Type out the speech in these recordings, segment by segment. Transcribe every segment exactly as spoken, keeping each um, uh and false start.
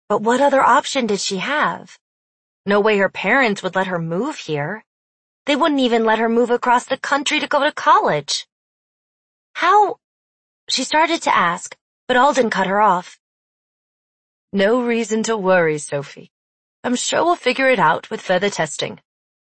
But what other option did she have? No way her parents would let her move here. They wouldn't even let her move across the country to go to college. How? She started to ask, but Alden cut her off. No reason to worry, Sophie. I'm sure we'll figure it out with further testing.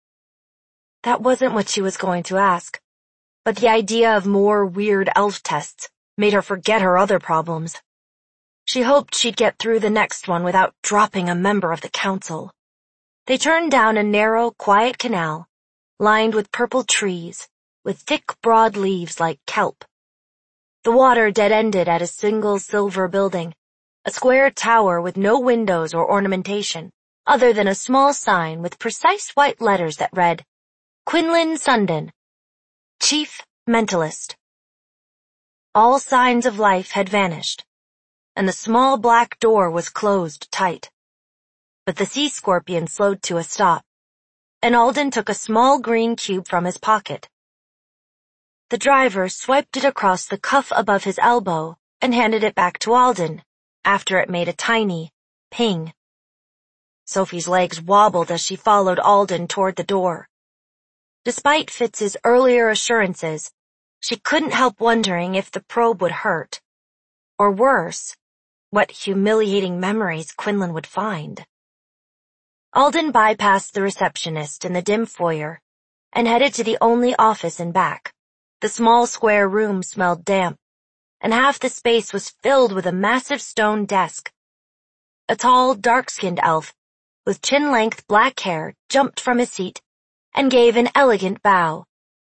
That wasn't what she was going to ask, but the idea of more weird elf tests made her forget her other problems. She hoped she'd get through the next one without dropping a member of the council. They turned down a narrow, quiet canal, lined with purple trees, with thick, broad leaves like kelp. The water dead-ended at a single silver building, a square tower with no windows or ornamentation, other than a small sign with precise white letters that read, Quinlan Sundin, Chief Mentalist. All signs of life had vanished, and the small black door was closed tight. But the sea scorpion slowed to a stop, and Alden took a small green cube from his pocket. The driver swiped it across the cuff above his elbow and handed it back to Alden, after it made a tiny ping. Sophie's legs wobbled as she followed Alden toward the door. Despite Fitz's earlier assurances, she couldn't help wondering if the probe would hurt. Or worse, what humiliating memories Quinlan would find. Alden bypassed the receptionist in the dim foyer and headed to the only office in back. The small square room smelled damp, and half the space was filled with a massive stone desk. A tall, dark-skinned elf with chin-length black hair jumped from his seat and gave an elegant bow.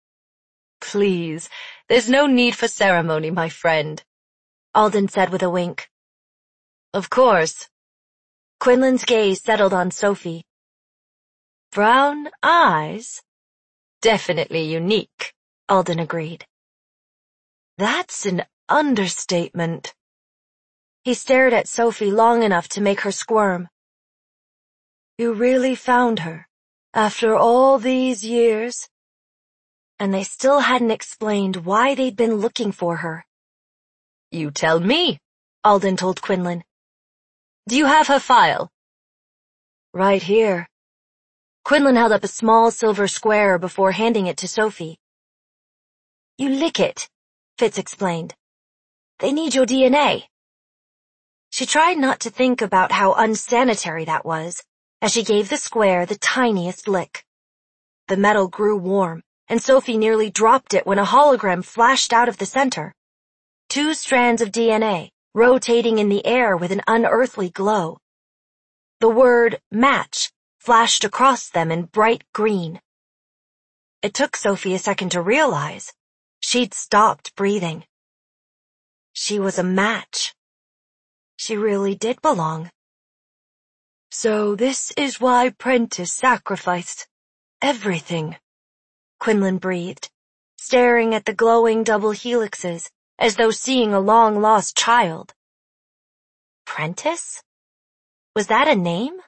Please, there's no need for ceremony, my friend, Alden said with a wink. Of course. Quinlan's gaze settled on Sophie. Brown eyes? Definitely unique, Alden agreed. That's an understatement. He stared at Sophie long enough to make her squirm. You really found her, after all these years? And they still hadn't explained why they'd been looking for her. You tell me, Alden told Quinlan. Do you have her file? Right here. Quinlan held up a small silver square before handing it to Sophie. You lick it, Fitz explained. They need your D N A. She tried not to think about how unsanitary that was as she gave the square the tiniest lick. The metal grew warm, and Sophie nearly dropped it when a hologram flashed out of the center. Two strands of D N A, rotating in the air with an unearthly glow. The word match flashed across them in bright green. It took Sophie a second to realize she'd stopped breathing. She was a match. She really did belong. So this is why Prentice sacrificed everything, Quinlan breathed, staring at the glowing double helixes as though seeing a long-lost child. Prentice? Was that a name?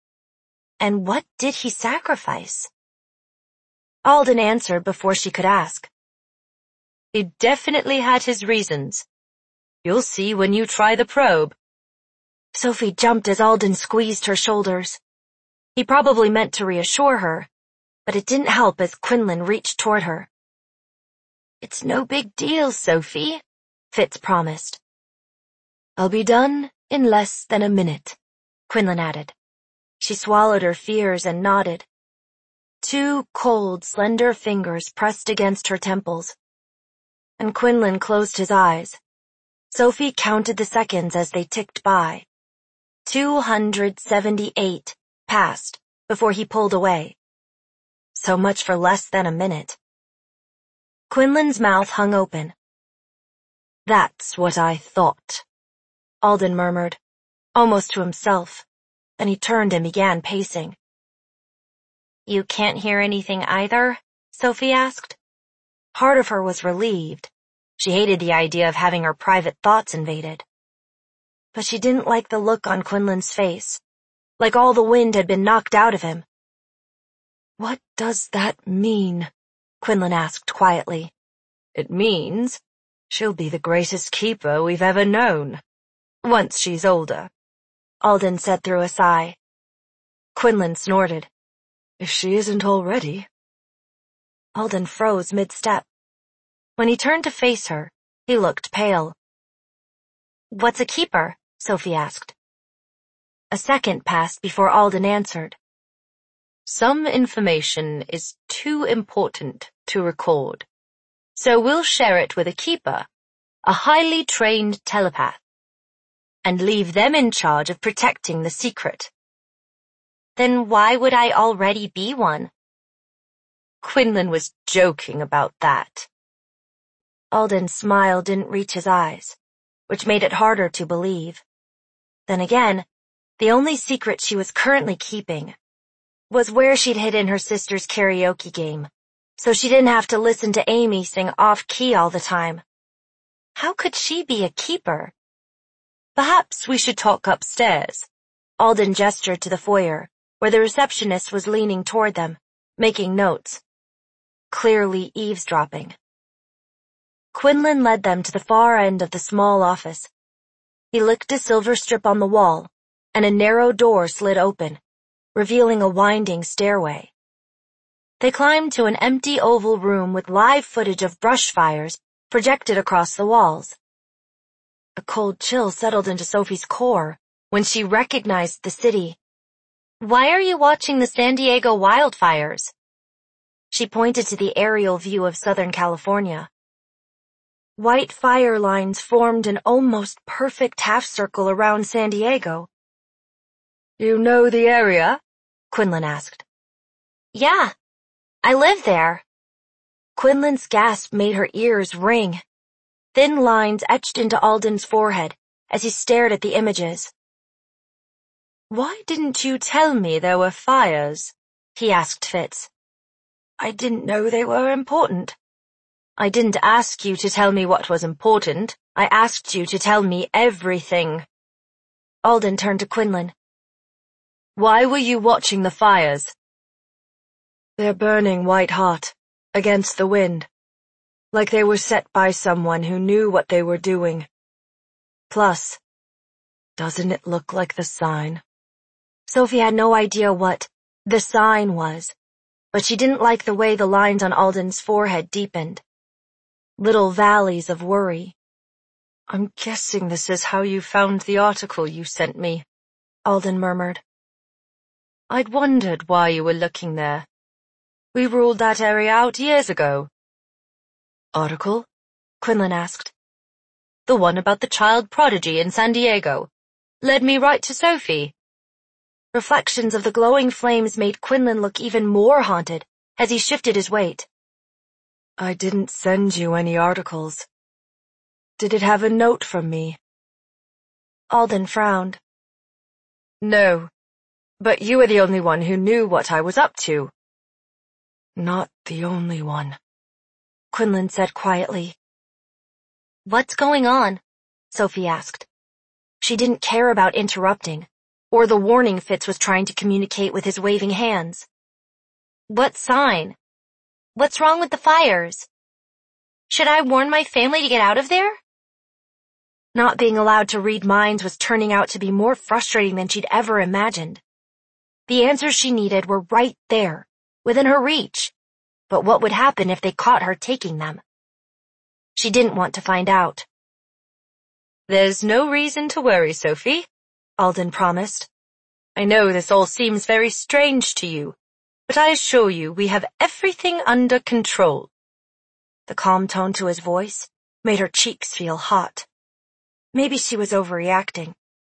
And what did he sacrifice? Alden answered before she could ask. He definitely had his reasons. You'll see when you try the probe. Sophie jumped as Alden squeezed her shoulders. He probably meant to reassure her, but it didn't help as Quinlan reached toward her. It's no big deal, Sophie, Fitz promised. I'll be done in less than a minute, Quinlan added. She swallowed her fears and nodded. Two cold, slender fingers pressed against her temples, and Quinlan closed his eyes. Sophie counted the seconds as they ticked by. Two hundred seventy-eight passed before he pulled away. So much for less than a minute. Quinlan's mouth hung open. That's what I thought, Alden murmured, almost to himself, and he turned and began pacing. You can't hear anything either? Sophie asked. Part of her was relieved. She hated the idea of having her private thoughts invaded. But she didn't like the look on Quinlan's face, like all the wind had been knocked out of him. What does that mean? Quinlan asked quietly. It means she'll be the greatest keeper we've ever known, once she's older. Alden said through a sigh. Quinlan snorted. If she isn't already. Alden froze mid-step. When he turned to face her, he looked pale. What's a keeper? Sophie asked. A second passed before Alden answered. Some information is too important to record, so we'll share it with a keeper, a highly trained telepath, and leave them in charge of protecting the secret. Then why would I already be one? Quinlan was joking about that. Alden's smile didn't reach his eyes, which made it harder to believe. Then again, the only secret she was currently keeping was where she'd hidden her sister's karaoke game, so she didn't have to listen to Amy sing off-key all the time. How could she be a keeper? Perhaps we should talk upstairs. Alden gestured to the foyer, where the receptionist was leaning toward them, making notes, clearly eavesdropping. Quinlan led them to the far end of the small office. He licked a silver strip on the wall, and a narrow door slid open, revealing a winding stairway. They climbed to an empty oval room with live footage of brush fires projected across the walls. A cold chill settled into Sophie's core when she recognized the city. Why are you watching the San Diego wildfires? She pointed to the aerial view of Southern California. White fire lines formed an almost perfect half-circle around San Diego. You know the area? Quinlan asked. Yeah, I live there. Quinlan's gasp made her ears ring. Thin lines etched into Alden's forehead as he stared at the images. Why didn't you tell me there were fires? He asked Fitz. I didn't know they were important. I didn't ask you to tell me what was important. I asked you to tell me everything. Alden turned to Quinlan. Why were you watching the fires? They're burning white hot, against the wind, like they were set by someone who knew what they were doing. Plus, doesn't it look like the sign? Sophie had no idea what the sign was, but she didn't like the way the lines on Alden's forehead deepened. Little valleys of worry. I'm guessing this is how you found the article you sent me, Alden murmured. I'd wondered why you were looking there. We ruled that area out years ago. Article? Quinlan asked. The one about the child prodigy in San Diego. Led me right to Sophie. Reflections of the glowing flames made Quinlan look even more haunted as he shifted his weight. I didn't send you any articles. Did it have a note from me? Alden frowned. No, but you were the only one who knew what I was up to. Not the only one, Quinlan said quietly. What's going on? Sophie asked. She didn't care about interrupting, or the warning Fitz was trying to communicate with his waving hands. What sign? What's wrong with the fires? Should I warn my family to get out of there? Not being allowed to read minds was turning out to be more frustrating than she'd ever imagined. The answers she needed were right there, within her reach. But what would happen if they caught her taking them? She didn't want to find out. There's no reason to worry, Sophie, Alden promised. I know this all seems very strange to you, but I assure you we have everything under control. The calm tone to his voice made her cheeks feel hot. Maybe she was overreacting.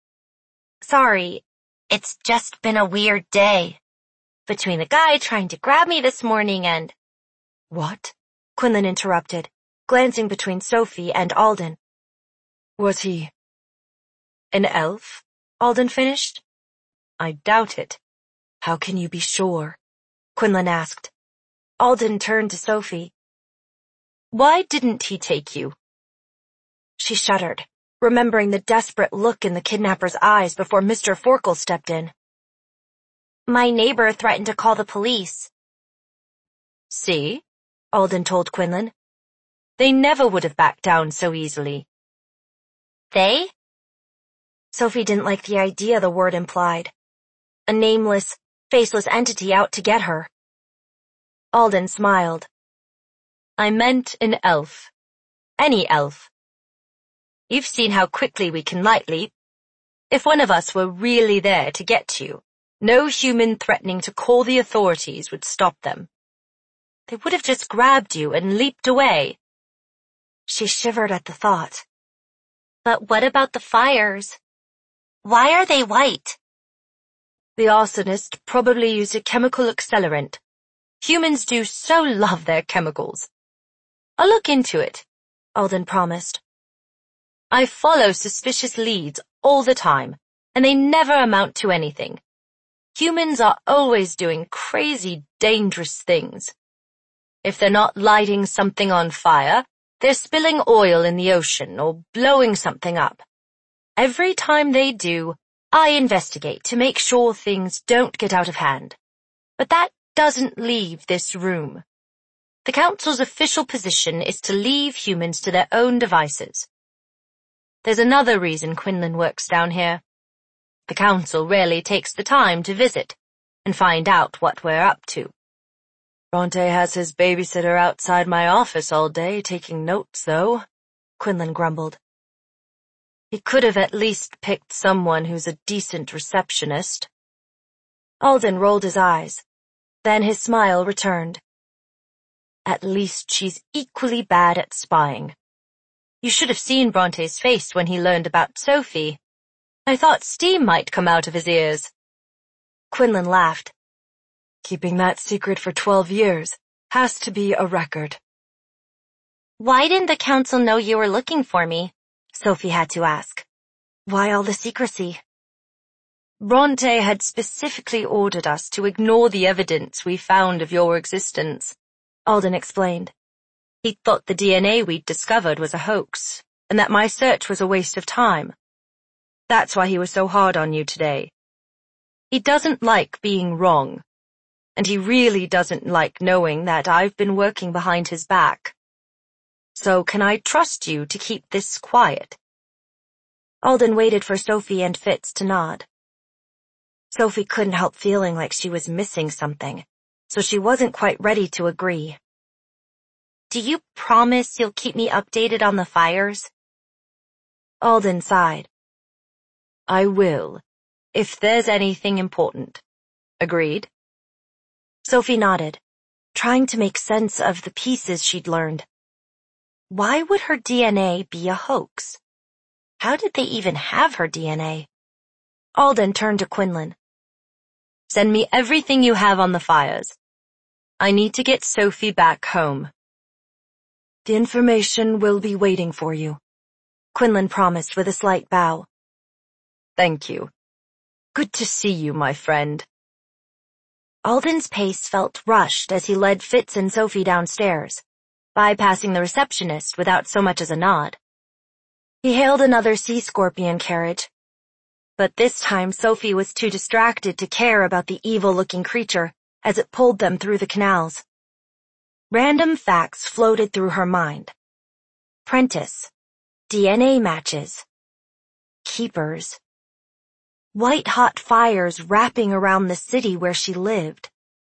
Sorry, it's just been a weird day. Between the guy trying to grab me this morning and— What? Quinlan interrupted, glancing between Sophie and Alden. Was he an elf? Alden finished. I doubt it. How can you be sure? Quinlan asked. Alden turned to Sophie. Why didn't he take you? She shuddered, remembering the desperate look in the kidnapper's eyes before Mister Forkel stepped in. My neighbor threatened to call the police. See? Alden told Quinlan. They never would have backed down so easily. They? Sophie didn't like the idea the word implied. A nameless, faceless entity out to get her. Alden smiled. I meant an elf. Any elf. You've seen how quickly we can light leap. If one of us were really there to get you, no human threatening to call the authorities would stop them. They would have just grabbed you and leaped away. She shivered at the thought. But what about the fires? Why are they white? The arsonist probably used a chemical accelerant. Humans do so love their chemicals. I'll look into it, Alden promised. I follow suspicious leads all the time, and they never amount to anything. Humans are always doing crazy, dangerous things. If they're not lighting something on fire, they're spilling oil in the ocean or blowing something up. Every time they do, I investigate to make sure things don't get out of hand. But that doesn't leave this room. The Council's official position is to leave humans to their own devices. There's another reason Quinlan works down here. The Council rarely takes the time to visit and find out what we're up to. Bronte has his babysitter outside my office all day taking notes, though, Quinlan grumbled. He could have at least picked someone who's a decent receptionist. Alden rolled his eyes. Then his smile returned. At least she's equally bad at spying. You should have seen Bronte's face when he learned about Sophie. I thought steam might come out of his ears. Quinlan laughed. Keeping that secret for twelve years has to be a record. Why didn't the Council know you were looking for me? Sophie had to ask. Why all the secrecy? Bronte had specifically ordered us to ignore the evidence we found of your existence, Alden explained. He thought the D N A we'd discovered was a hoax, and that my search was a waste of time. That's why he was so hard on you today. He doesn't like being wrong, and he really doesn't like knowing that I've been working behind his back. So can I trust you to keep this quiet? Alden waited for Sophie and Fitz to nod. Sophie couldn't help feeling like she was missing something, so she wasn't quite ready to agree. Do you promise you'll keep me updated on the fires? Alden sighed. I will, if there's anything important. Agreed? Sophie nodded, trying to make sense of the pieces she'd learned. Why would her D N A be a hoax? How did they even have her D N A? Alden turned to Quinlan. Send me everything you have on the fires. I need to get Sophie back home. The information will be waiting for you, Quinlan promised with a slight bow. Thank you. Good to see you, my friend. Alden's pace felt rushed as he led Fitz and Sophie downstairs, bypassing the receptionist without so much as a nod. He hailed another sea scorpion carriage, but this time Sophie was too distracted to care about the evil-looking creature as it pulled them through the canals. Random facts floated through her mind. Prentice, D N A matches, keepers, white-hot fires wrapping around the city where she lived.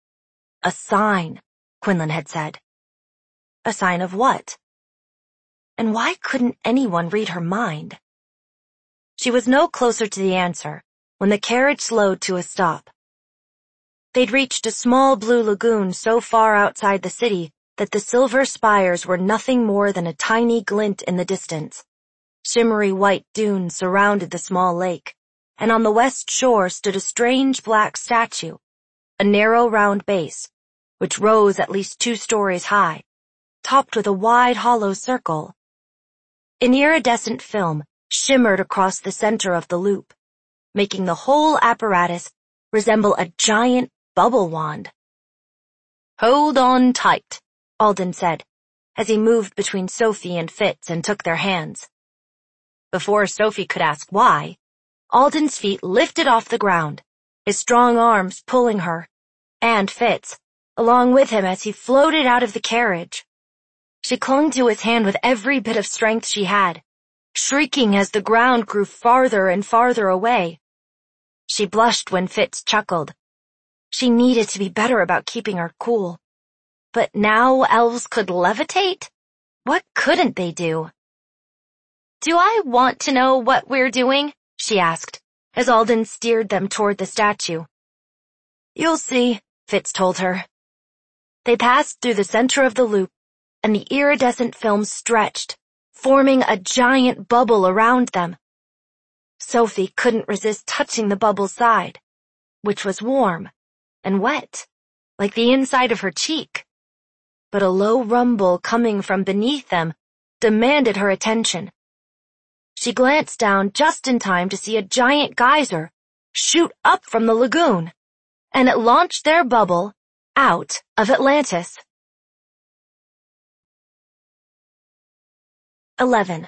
A sign, Quinlan had said. A sign of what? And why couldn't anyone read her mind? She was no closer to the answer when the carriage slowed to a stop. They'd reached a small blue lagoon so far outside the city that the silver spires were nothing more than a tiny glint in the distance. Shimmery white dunes surrounded the small lake, and on the west shore stood a strange black statue, a narrow round base, which rose at least two stories high, topped with a wide hollow circle. An iridescent film shimmered across the center of the loop, making the whole apparatus resemble a giant bubble wand. Hold on tight, Alden said, as he moved between Sophie and Fitz and took their hands. Before Sophie could ask why, Alden's feet lifted off the ground, his strong arms pulling her, and Fitz, along with him as he floated out of the carriage. She clung to his hand with every bit of strength she had, shrieking as the ground grew farther and farther away. She blushed when Fitz chuckled. She needed to be better about keeping her cool. But now elves could levitate? What couldn't they do? "Do I want to know what we're doing?" she asked, as Alden steered them toward the statue. "You'll see," Fitz told her. They passed through the center of the loop, and the iridescent film stretched, forming a giant bubble around them. Sophie couldn't resist touching the bubble's side, which was warm and wet, like the inside of her cheek. But a low rumble coming from beneath them demanded her attention. She glanced down just in time to see a giant geyser shoot up from the lagoon, and it launched their bubble out of Atlantis. eleven.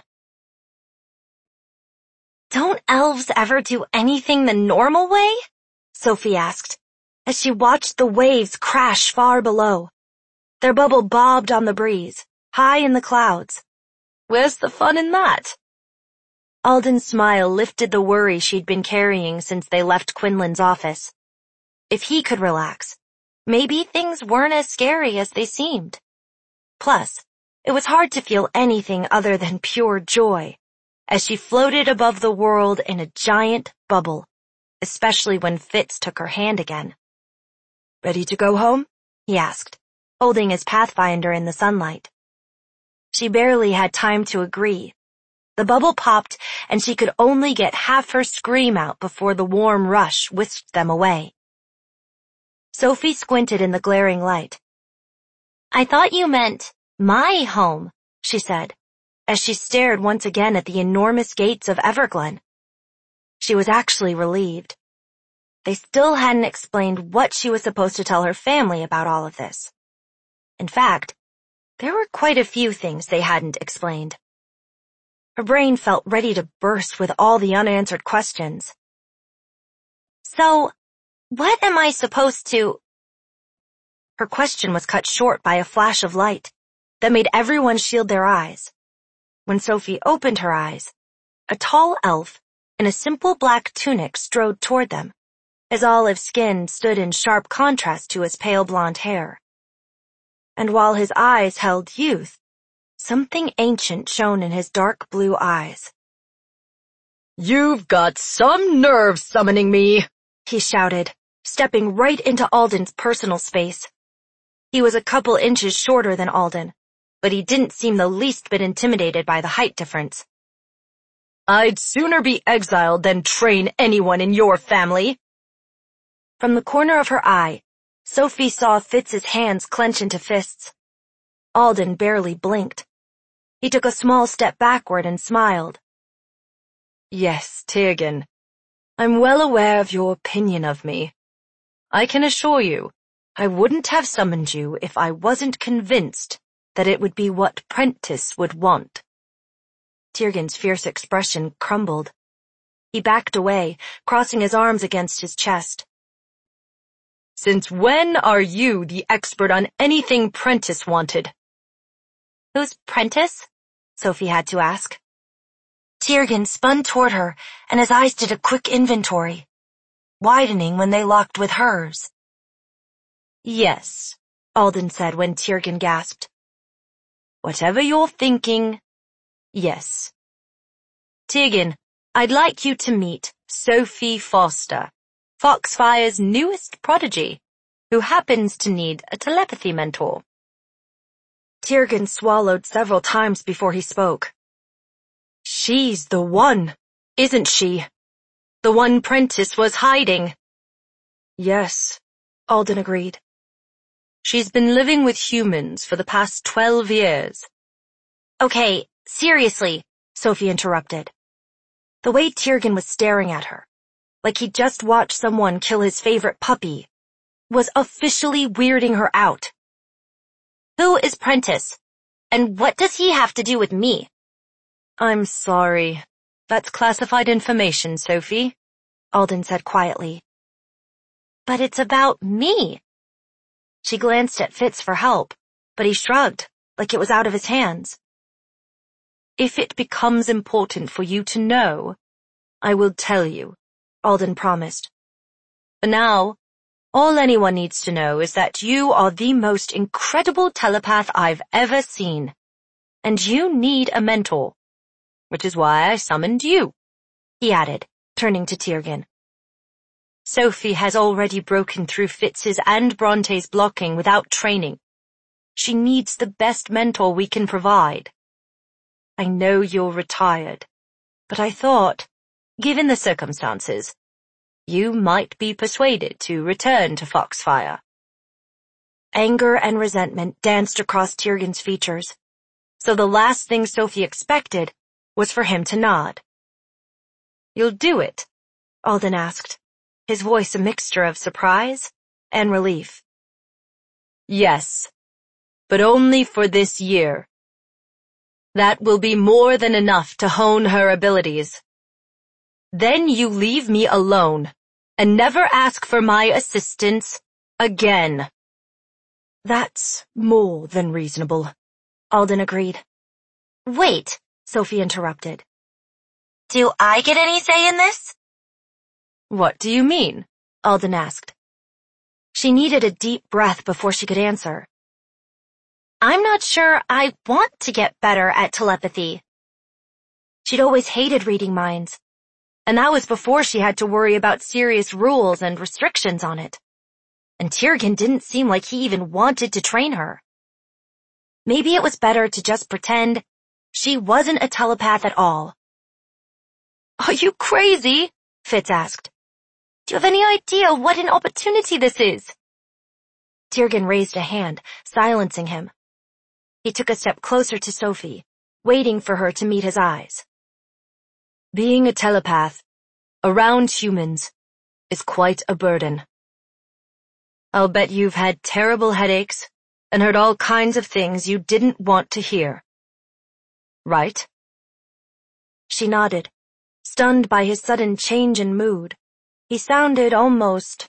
"Don't elves ever do anything the normal way?" Sophie asked, as she watched the waves crash far below. Their bubble bobbed on the breeze, high in the clouds. "Where's the fun in that?" Alden's smile lifted the worry she'd been carrying since they left Quinlan's office. If he could relax, maybe things weren't as scary as they seemed. Plus, it was hard to feel anything other than pure joy as she floated above the world in a giant bubble, especially when Fitz took her hand again. "Ready to go home?" he asked, holding his pathfinder in the sunlight. She barely had time to agree. The bubble popped, and she could only get half her scream out before the warm rush whisked them away. Sophie squinted in the glaring light. "I thought you meant my home," she said, as she stared once again at the enormous gates of Everglen. She was actually relieved. They still hadn't explained what she was supposed to tell her family about all of this. In fact, there were quite a few things they hadn't explained. Her brain felt ready to burst with all the unanswered questions. "So, what am I supposed to—" Her question was cut short by a flash of light that made everyone shield their eyes. When Sophie opened her eyes, a tall elf in a simple black tunic strode toward them. His olive skin stood in sharp contrast to his pale blonde hair. And while his eyes held youth, something ancient shone in his dark blue eyes. "You've got some nerve summoning me," he shouted, stepping right into Alden's personal space. He was a couple inches shorter than Alden, but he didn't seem the least bit intimidated by the height difference. "I'd sooner be exiled than train anyone in your family." From the corner of her eye, Sophie saw Fitz's hands clench into fists. Alden barely blinked. He took a small step backward and smiled. "Yes, Tiergan. I'm well aware of your opinion of me. I can assure you, I wouldn't have summoned you if I wasn't convinced that it would be what Prentiss would want." Tiergan's fierce expression crumbled. He backed away, crossing his arms against his chest. "Since when are you the expert on anything Prentiss wanted?" "Who's Prentiss?" Sophie had to ask. Tiergan spun toward her, and his eyes did a quick inventory, widening when they locked with hers. "Yes," Alden said when Tiergan gasped. "Whatever you're thinking, yes. Tiergan, I'd like you to meet Sophie Foster, Foxfire's newest prodigy, who happens to need a telepathy mentor." Tiergan swallowed several times before he spoke. "She's the one, isn't she? The one Prentiss was hiding." "Yes," Alden agreed. "She's been living with humans for the past twelve years. "Okay, seriously," Sophie interrupted. The way Tiergan was staring at her, like he'd just watched someone kill his favorite puppy, was officially weirding her out. "Who is Prentiss? And what does he have to do with me?" "I'm sorry. That's classified information, Sophie," Alden said quietly. "But it's about me." She glanced at Fitz for help, but he shrugged, like it was out of his hands. If it becomes important for you to know, I will tell you, Alden promised. But now, all anyone needs to know is that you are the most incredible telepath I've ever seen. And you need a mentor, which is why I summoned you, he added, turning to Tiergan. Sophie has already broken through Fitz's and Bronte's blocking without training. She needs the best mentor we can provide. I know you're retired, but I thought, given the circumstances, you might be persuaded to return to Foxfire. Anger and resentment danced across Tiergan's features, so the last thing Sophie expected was for him to nod. You'll do it? Alden asked, his voice a mixture of surprise and relief. Yes, but only for this year. That will be more than enough to hone her abilities. Then you leave me alone and never ask for my assistance again. That's more than reasonable, Alden agreed. Wait, Sophie interrupted. Do I get any say in this? What do you mean? Alden asked. She needed a deep breath before she could answer. I'm not sure I want to get better at telepathy. She'd always hated reading minds, and that was before she had to worry about serious rules and restrictions on it. And Tiergan didn't seem like he even wanted to train her. Maybe it was better to just pretend she wasn't a telepath at all. Are you crazy? Fitz asked. Do you have any idea what an opportunity this is? Tiergan raised a hand, silencing him. He took a step closer to Sophie, waiting for her to meet his eyes. Being a telepath, around humans, is quite a burden. I'll bet you've had terrible headaches and heard all kinds of things you didn't want to hear. Right? She nodded, stunned by his sudden change in mood. He sounded almost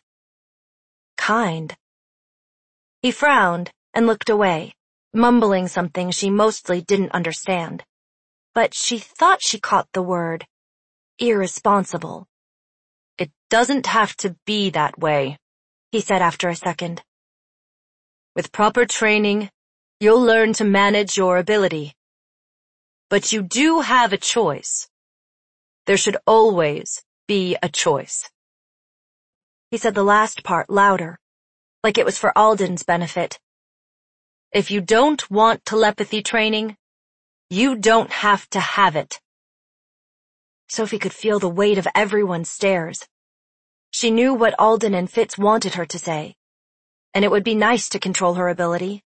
kind. He frowned and looked away, mumbling something she mostly didn't understand. But she thought she caught the word irresponsible. It doesn't have to be that way, he said after a second. With proper training, you'll learn to manage your ability. But you do have a choice. There should always be a choice. He said the last part louder, like it was for Alden's benefit. If you don't want telepathy training, you don't have to have it. Sophie could feel the weight of everyone's stares. She knew what Alden and Fitz wanted her to say, and it would be nice to control her ability.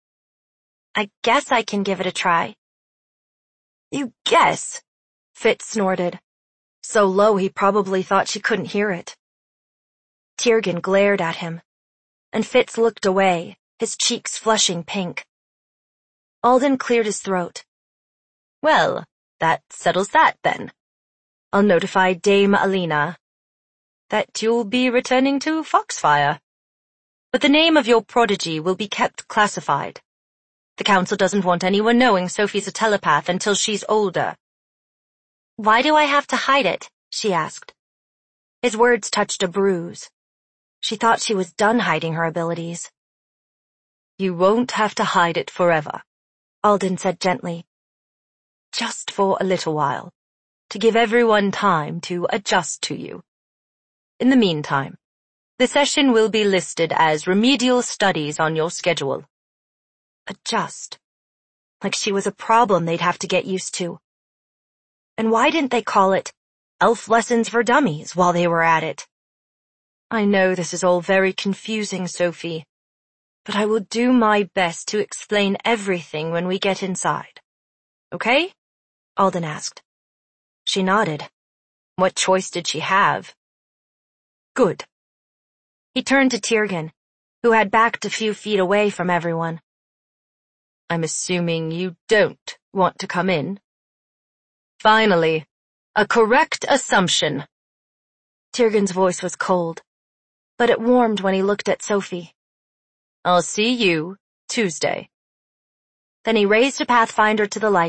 I guess I can give it a try. You guess? Fitz snorted, so low he probably thought she couldn't hear it. Tiergan glared at him, and Fitz looked away, his cheeks flushing pink. Alden cleared his throat. Well, that settles that then. I'll notify Dame Alina that you'll be returning to Foxfire. But the name of your prodigy will be kept classified. The council doesn't want anyone knowing Sophie's a telepath until she's older. Why do I have to hide it? She asked. His words touched a bruise. She thought she was done hiding her abilities. You won't have to hide it forever, Alden said gently. Just for a little while, to give everyone time to adjust to you. In the meantime, the session will be listed as remedial studies on your schedule. Adjust. Like she was a problem they'd have to get used to. And why didn't they call it Elf Lessons for Dummies while they were at it? I know this is all very confusing, Sophie, but I will do my best to explain everything when we get inside. Okay? Alden asked. She nodded. What choice did she have? Good. He turned to Tiergan, who had backed a few feet away from everyone. I'm assuming you don't want to come in. Finally, a correct assumption. Tiergan's voice was cold, but it warmed when he looked at Sophie. I'll see you Tuesday. Then he raised a pathfinder to the light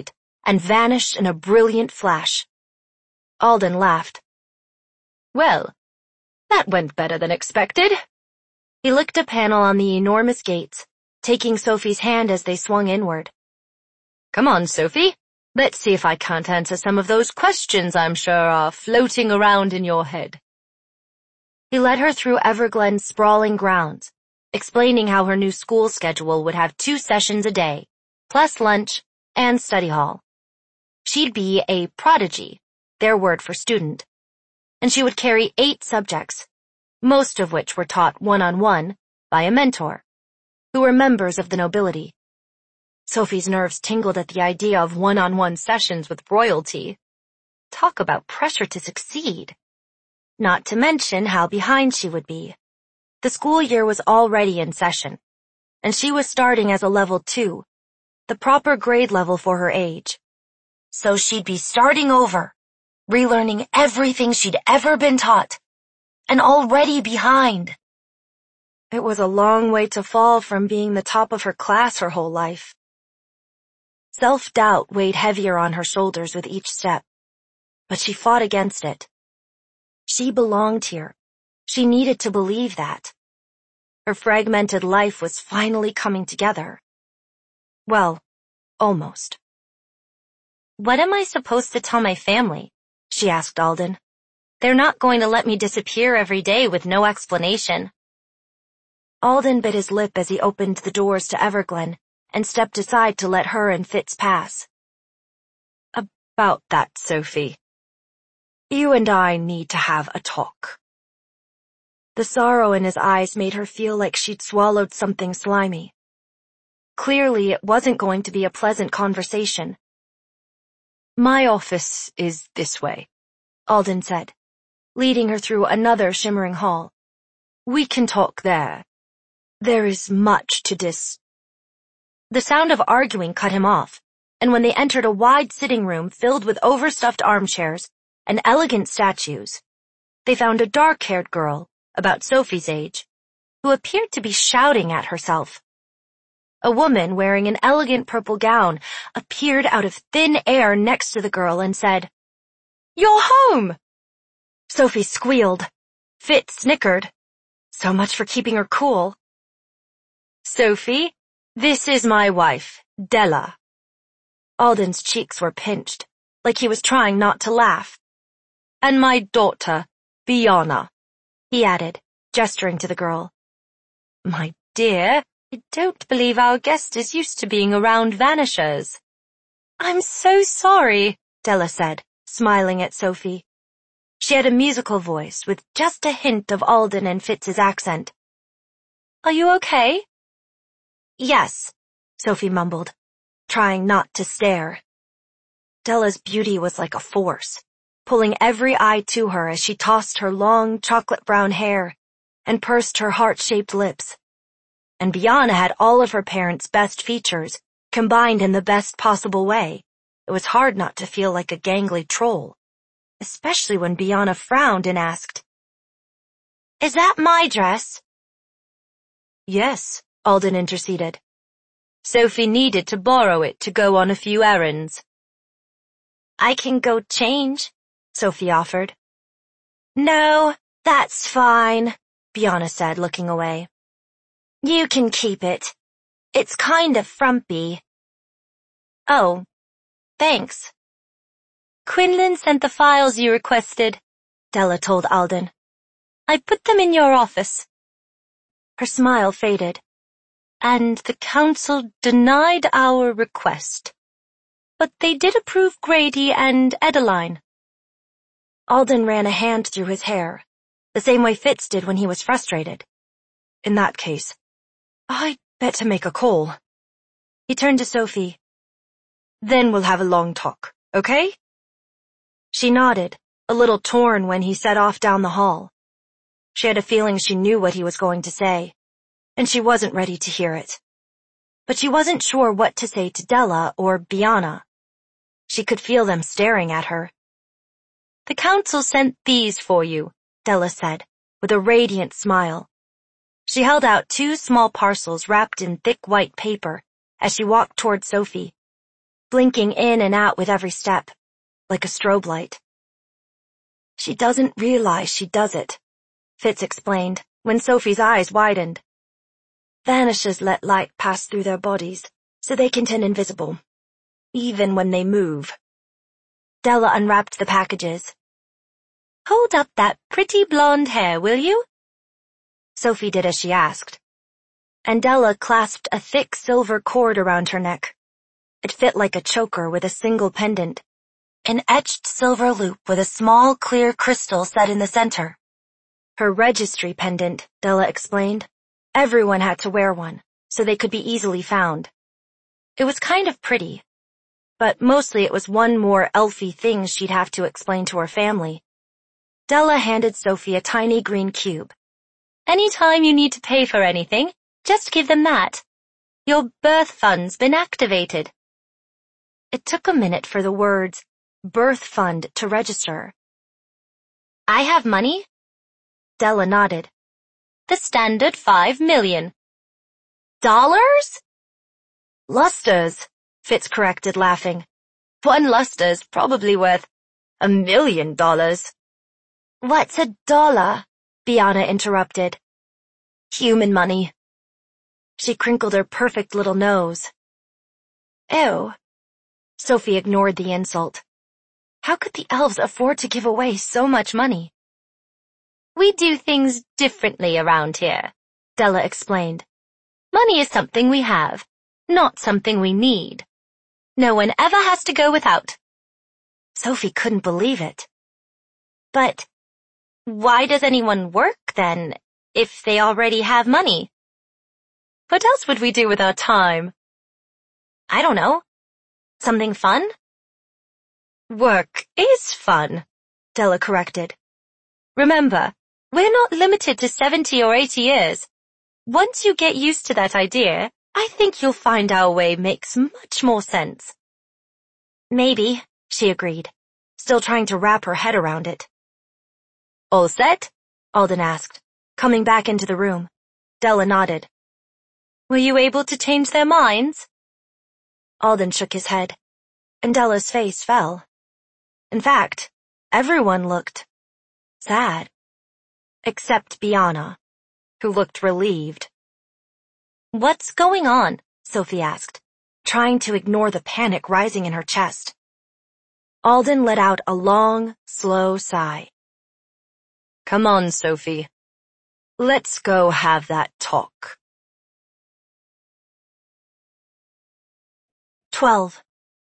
and vanished in a brilliant flash. Alden laughed. Well, that went better than expected. He licked a panel on the enormous gates, taking Sophie's hand as they swung inward. Come on, Sophie. Let's see if I can't answer some of those questions I'm sure are floating around in your head. He led her through Everglen's sprawling grounds, explaining how her new school schedule would have two sessions a day, plus lunch and study hall. She'd be a prodigy, their word for student, and she would carry eight subjects, most of which were taught one-on-one by a mentor, who were members of the nobility. Sophie's nerves tingled at the idea of one-on-one sessions with royalty. Talk about pressure to succeed. Not to mention how behind she would be. The school year was already in session, and she was starting as a level two, the proper grade level for her age. So she'd be starting over, relearning everything she'd ever been taught, and already behind. It was a long way to fall from being the top of her class her whole life. Self-doubt weighed heavier on her shoulders with each step, but she fought against it. She belonged here. She needed to believe that. Her fragmented life was finally coming together. Well, almost. What am I supposed to tell my family? She asked Alden. They're not going to let me disappear every day with no explanation. Alden bit his lip as he opened the doors to Everglen and stepped aside to let her and Fitz pass. About that, Sophie. You and I need to have a talk. The sorrow in his eyes made her feel like she'd swallowed something slimy. Clearly, it wasn't going to be a pleasant conversation. My office is this way, Alden said, leading her through another shimmering hall. We can talk there. There is much to dis... The sound of arguing cut him off, and when they entered a wide sitting room filled with overstuffed armchairs and elegant statues, they found a dark-haired girl, about Sophie's age, who appeared to be shouting at herself. A woman wearing an elegant purple gown appeared out of thin air next to the girl and said, You're home! Sophie squealed. Fitz snickered. So much for keeping her cool. Sophie, this is my wife, Della. Alden's cheeks were pinched, like he was trying not to laugh. And my daughter, Bianna, he added, gesturing to the girl. My dear, I don't believe our guest is used to being around vanishers. I'm so sorry, Della said, smiling at Sophie. She had a musical voice with just a hint of Alden and Fitz's accent. Are you okay? Yes, Sophie mumbled, trying not to stare. Della's beauty was like a force, pulling every eye to her as she tossed her long chocolate-brown hair and pursed her heart-shaped lips. And Bianna had all of her parents' best features, combined in the best possible way. It was hard not to feel like a gangly troll, especially when Bianna frowned and asked, Is that my dress? Yes, Alden interceded. Sophie needed to borrow it to go on a few errands. I can go change, Sophie offered. No, that's fine, Bianna said, looking away. You can keep it. It's kind of frumpy. Oh, thanks. Quinlan sent the files you requested, Della told Alden. I put them in your office. Her smile faded. And the council denied our request. But they did approve Grady and Edeline. Alden ran a hand through his hair, the same way Fitz did when he was frustrated. In that case, I'd better make a call. He turned to Sophie. Then we'll have a long talk, okay? She nodded, a little torn when he set off down the hall. She had a feeling she knew what he was going to say, and she wasn't ready to hear it. But she wasn't sure what to say to Della or Bianna. She could feel them staring at her. The council sent these for you, Della said, with a radiant smile. She held out two small parcels wrapped in thick white paper as she walked toward Sophie. blinking in and out with every step, like a strobe light. She doesn't realize she does it, Fitz explained, when Sophie's eyes widened. Vanishers let light pass through their bodies, so they can turn invisible, even when they move. Della unwrapped the packages. Hold up that pretty blonde hair, will you? Sophie did as she asked, and Della clasped a thick silver cord around her neck. It fit like a choker with a single pendant, an etched silver loop with a small clear crystal set in the center. Her registry pendant, Della explained. Everyone had to wear one, so they could be easily found. It was kind of pretty, but mostly it was one more elfy thing she'd have to explain to her family. Della handed Sophie a tiny green cube. Anytime you need to pay for anything, just give them that. Your birth fund's been activated. It took a minute for the words, birth fund, to register. I have money? Della nodded. The standard five million. Dollars? Lusters, Fitz corrected, laughing. One luster's probably worth a million dollars. What's a dollar? Biana interrupted. Human money. She crinkled her perfect little nose. Ew. Sophie ignored the insult. How could the elves afford to give away so much money? We do things differently around here, Della explained. Money is something we have, not something we need. No one ever has to go without. Sophie couldn't believe it. But why does anyone work, then, if they already have money? What else would we do with our time? I don't know. Something fun? Work is fun, Della corrected. Remember, we're not limited to seventy or eighty years. Once you get used to that idea, I think you'll find our way makes much more sense. Maybe, she agreed, still trying to wrap her head around it. All set? Alden asked, coming back into the room. Della nodded. Were you able to change their minds? Alden shook his head, and Della's face fell. In fact, everyone looked sad, except Biana, who looked relieved. What's going on? Sophie asked, trying to ignore the panic rising in her chest. Alden let out a long, slow sigh. Come on, Sophie. Let's go have that talk. Twelve.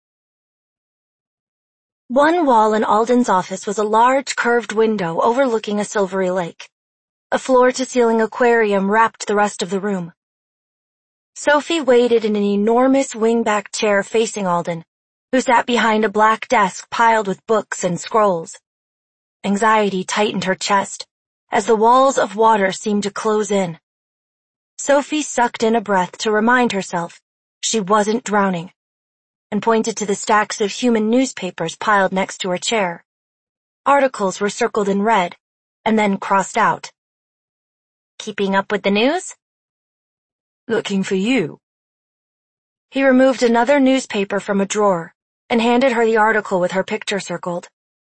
One wall in Alden's office was a large curved window overlooking a silvery lake. A floor-to-ceiling aquarium wrapped the rest of the room. Sophie waited in an enormous wing-back chair facing Alden, who sat behind a black desk piled with books and scrolls. Anxiety tightened her chest as the walls of water seemed to close in. Sophie sucked in a breath to remind herself she wasn't drowning, and pointed to the stacks of human newspapers piled next to her chair. Articles were circled in red, and then crossed out. Keeping up with the news? Looking for you. He removed another newspaper from a drawer, and handed her the article with her picture circled.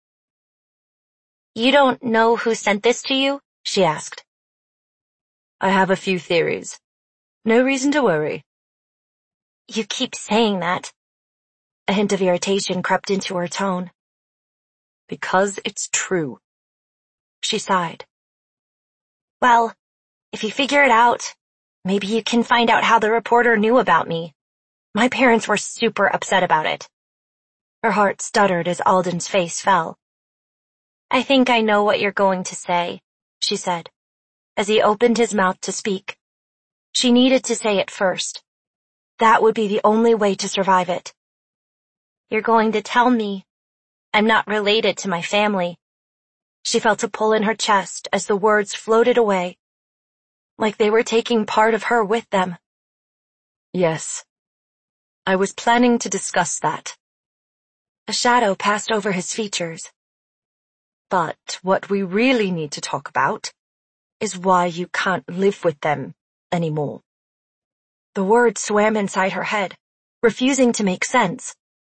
You don't know who sent this to you? She asked. I have a few theories. No reason to worry. You keep saying that. A hint of irritation crept into her tone. Because it's true. She sighed. Well, if you figure it out, maybe you can find out how the reporter knew about me. My parents were super upset about it. Her heart stuttered as Alden's face fell. I think I know what you're going to say, she said, as he opened his mouth to speak. She needed to say it first. That would be the only way to survive it. You're going to tell me I'm not related to my family. She felt a pull in her chest as the words floated away, like they were taking part of her with them. Yes. I was planning to discuss that. A shadow passed over his features. But what we really need to talk about is why you can't live with them anymore. The words swam inside her head, refusing to make sense,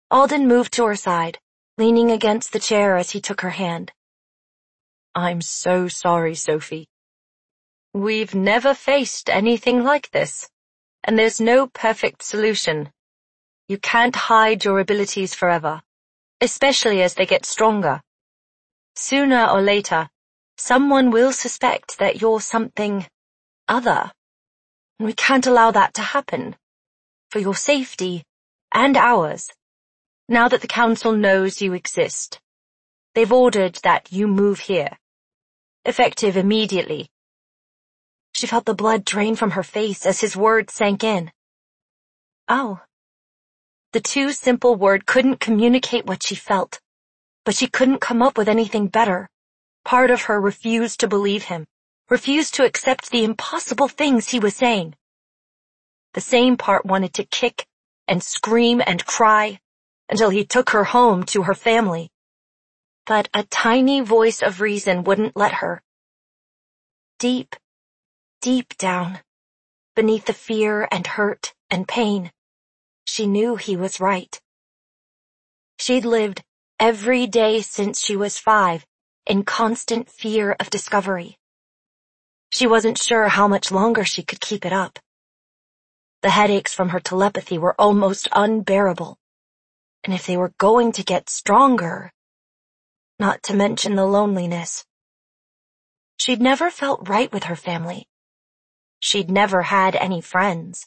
Alden moved to her side, leaning against the chair as he took her hand. I'm so sorry, Sophie. We've never faced anything like this, and there's no perfect solution. You can't hide your abilities forever, especially as they get stronger. Sooner or later, someone will suspect that you're something other. And we can't allow that to happen. For your safety and ours. Now that the council knows you exist, they've ordered that you move here. Effective immediately. She felt the blood drain from her face as his words sank in. Oh. The too simple word couldn't communicate what she felt, but she couldn't come up with anything better. Part of her refused to believe him, refused to accept the impossible things he was saying. The same part wanted to kick and scream and cry until he took her home to her family. But a tiny voice of reason wouldn't let her. Deep, deep down, beneath the fear and hurt and pain, she knew he was right. She'd lived every day since she was five in constant fear of discovery. She wasn't sure how much longer she could keep it up. The headaches from her telepathy were almost unbearable. And if they were going to get stronger, not to mention the loneliness. She'd never felt right with her family. She'd never had any friends.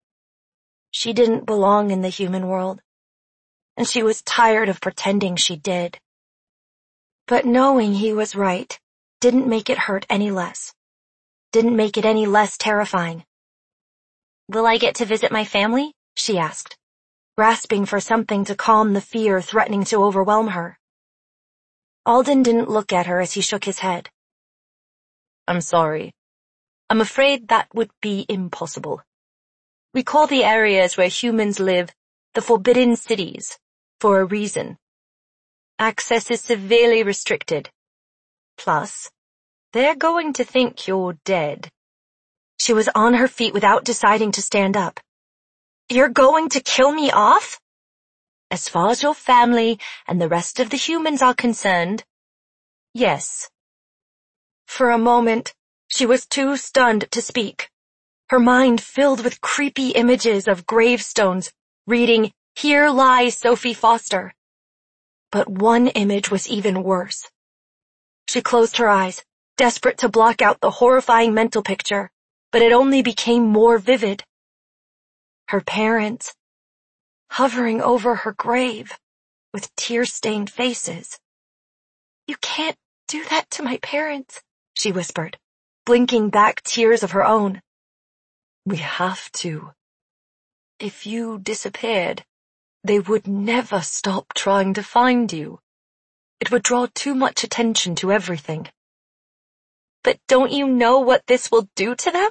She didn't belong in the human world, and she was tired of pretending she did. But knowing he was right didn't make it hurt any less, didn't make it any less terrifying. Will I get to visit my family? She asked, grasping for something to calm the fear threatening to overwhelm her. Alden didn't look at her as he shook his head. I'm sorry. I'm afraid that would be impossible. We call the areas where humans live the Forbidden Cities for a reason. Access is severely restricted. Plus, they're going to think you're dead. She was on her feet without deciding to stand up. You're going to kill me off? As far as your family and the rest of the humans are concerned, yes. For a moment, she was too stunned to speak. Her mind filled with creepy images of gravestones reading, "Here lies Sophie Foster." But one image was even worse. She closed her eyes, desperate to block out the horrifying mental picture, but it only became more vivid. Her parents, hovering over her grave, with tear-stained faces. You can't do that to my parents, she whispered, blinking back tears of her own. We have to. If you disappeared, they would never stop trying to find you. It would draw too much attention to everything. But don't you know what this will do to them?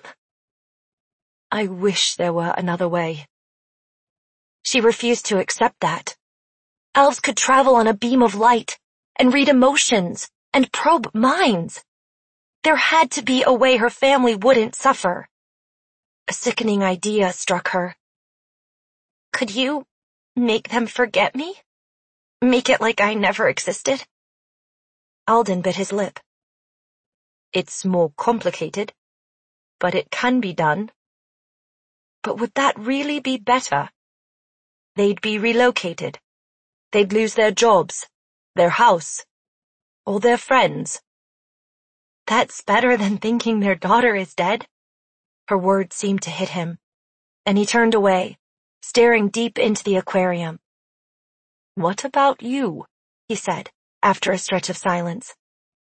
I wish there were another way. She refused to accept that. Elves could travel on a beam of light and read emotions and probe minds. There had to be a way her family wouldn't suffer. A sickening idea struck her. Could you make them forget me? Make it like I never existed? Alden bit his lip. It's more complicated, but it can be done. But would that really be better? They'd be relocated. They'd lose their jobs, their house, all their friends. That's better than thinking their daughter is dead. Her words seemed to hit him, and he turned away, staring deep into the aquarium. What about you? He said, after a stretch of silence.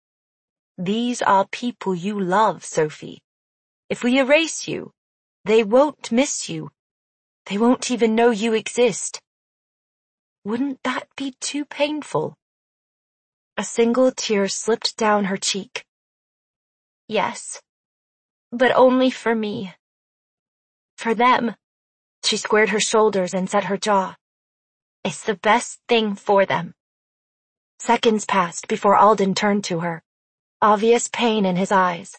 These are people you love, Sophie. If we erase you, they won't miss you. They won't even know you exist. Wouldn't that be too painful? A single tear slipped down her cheek. Yes, but only for me. For them. She squared her shoulders and set her jaw. It's the best thing for them. Seconds passed before Alden turned to her, obvious pain in his eyes.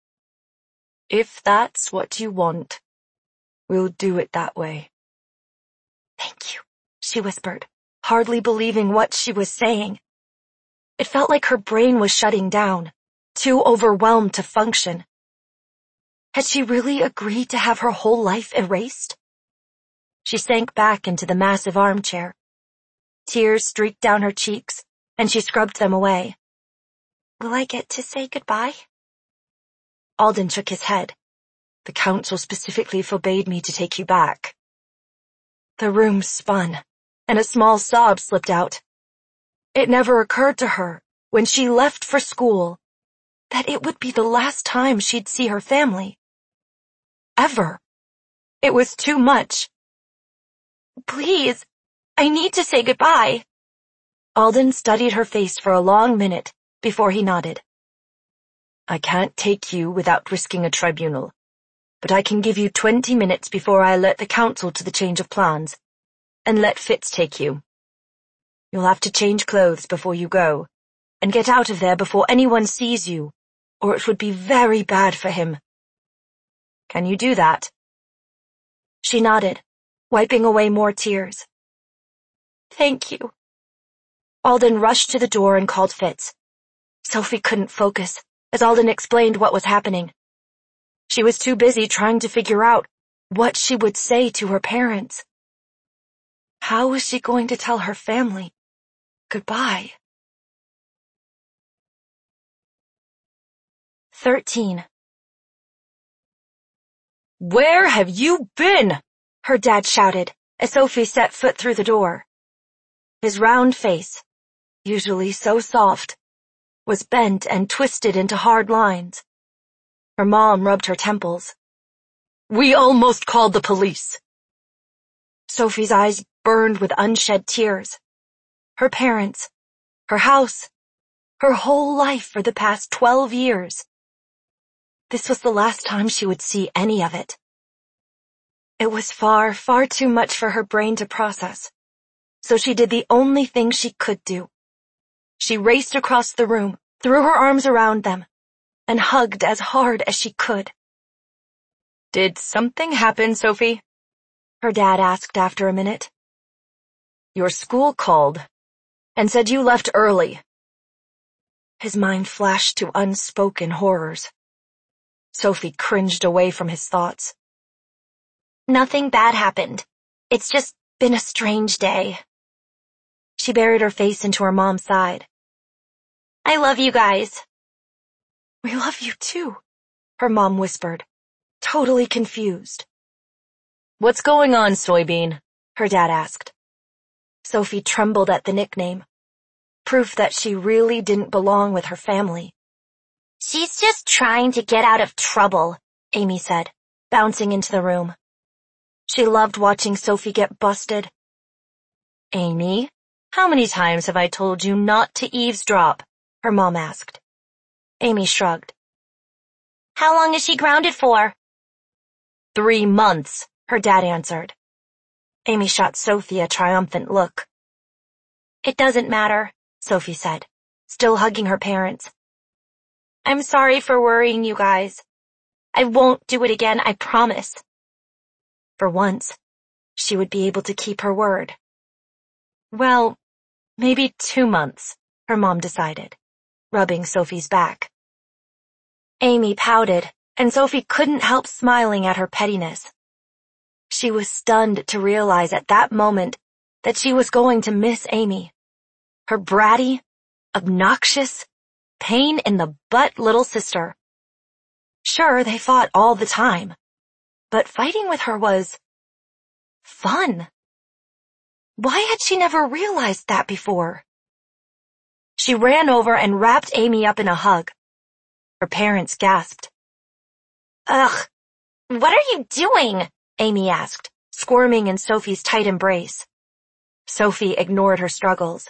If that's what you want, we'll do it that way. Thank you, she whispered, hardly believing what she was saying. It felt like her brain was shutting down, too overwhelmed to function. Had she really agreed to have her whole life erased? She sank back into the massive armchair. Tears streaked down her cheeks, and she scrubbed them away. Will I get to say goodbye? Alden shook his head. The council specifically forbade me to take you back. The room spun, and a small sob slipped out. It never occurred to her, when she left for school, that it would be the last time she'd see her family. Ever. It was too much. Please, I need to say goodbye. Alden studied her face for a long minute before he nodded. I can't take you without risking a tribunal, but I can give you twenty minutes before I alert the council to the change of plans, and let Fitz take you. You'll have to change clothes before you go, and get out of there before anyone sees you, or it would be very bad for him. Can you do that? She nodded, wiping away more tears. Thank you. Alden rushed to the door and called Fitz. Sophie couldn't focus as Alden explained what was happening. She was too busy trying to figure out what she would say to her parents. How was she going to tell her family goodbye? Thirteen. Where have you been? Her dad shouted as Sophie set foot through the door. His round face, usually so soft, was bent and twisted into hard lines. Her mom rubbed her temples. We almost called the police. Sophie's eyes burned with unshed tears. Her parents, her house, her whole life for the past twelve years. This was the last time she would see any of it. It was far, far too much for her brain to process, so she did the only thing she could do. She raced across the room, threw her arms around them, and hugged as hard as she could. Did something happen, Sophie? Her dad asked after a minute. Your school called and said you left early. His mind flashed to unspoken horrors. Sophie cringed away from his thoughts. Nothing bad happened. It's just been a strange day. She buried her face into her mom's side. I love you guys. We love you too, her mom whispered, totally confused. What's going on, Soybean? Her dad asked. Sophie trembled at the nickname, proof that she really didn't belong with her family. She's just trying to get out of trouble, Amy said, bouncing into the room. She loved watching Sophie get busted. Amy, how many times have I told you not to eavesdrop? Her mom asked. Amy shrugged. How long is she grounded for? Three months, her dad answered. Amy shot Sophie a triumphant look. It doesn't matter, Sophie said, still hugging her parents. I'm sorry for worrying you guys. I won't do it again, I promise. For once, she would be able to keep her word. Well, maybe two months, her mom decided, rubbing Sophie's back. Amy pouted, and Sophie couldn't help smiling at her pettiness. She was stunned to realize at that moment that she was going to miss Amy. Her bratty, obnoxious, pain-in-the-butt little sister. Sure, they fought all the time, but fighting with her was fun. Why had she never realized that before? She ran over and wrapped Amy up in a hug. Her parents gasped. Ugh, what are you doing? Amy asked, squirming in Sophie's tight embrace. Sophie ignored her struggles.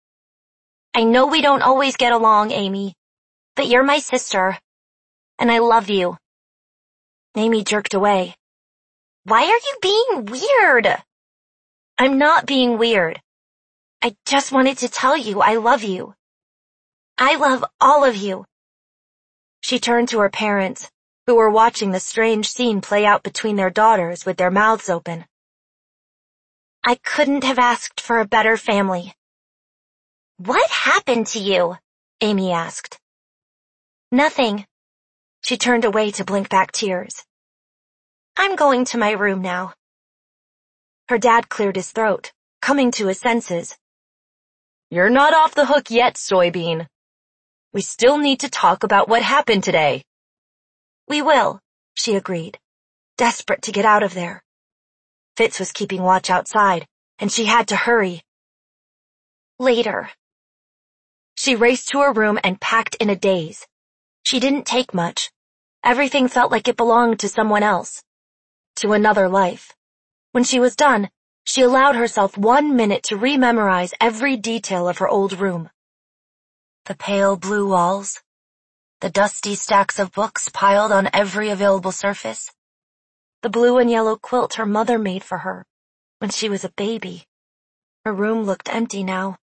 I know we don't always get along, Amy, but you're my sister, and I love you. Amy jerked away. Why are you being weird? I'm not being weird. I just wanted to tell you I love you. I love all of you. She turned to her parents, who were watching the strange scene play out between their daughters with their mouths open. I couldn't have asked for a better family. What happened to you? Amy asked. Nothing. She turned away to blink back tears. I'm going to my room now. Her dad cleared his throat, coming to his senses. You're not off the hook yet, Soybean. We still need to talk about what happened today. We will, she agreed, desperate to get out of there. Fitz was keeping watch outside, and she had to hurry. Later. She raced to her room and packed in a daze. She didn't take much. Everything felt like it belonged to someone else. To another life. When she was done, she allowed herself one minute to rememorize every detail of her old room. The pale blue walls, the dusty stacks of books piled on every available surface, the blue and yellow quilt her mother made for her when she was a baby. Her room looked empty now.